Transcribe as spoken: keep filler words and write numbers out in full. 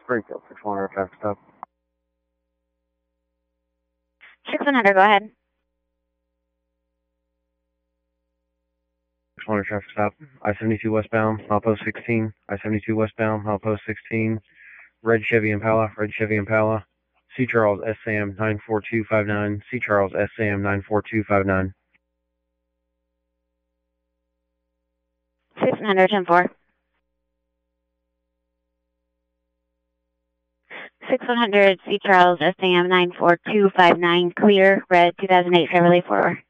Springfield, six one hundred traffic stop. six one hundred, go ahead. six one hundred traffic stop. I seventy-two westbound, milepost sixteen. I seventy-two westbound, milepost sixteen. Red Chevy Impala, red Chevy Impala. C. Charles S. Sam nine four two five nine. C. Charles S. Sam nine four two five nine. six one hundred, ten four. six one hundred, C. Charles S. Sam nine four two five nine, clear, red two thousand eight Chevrolet four.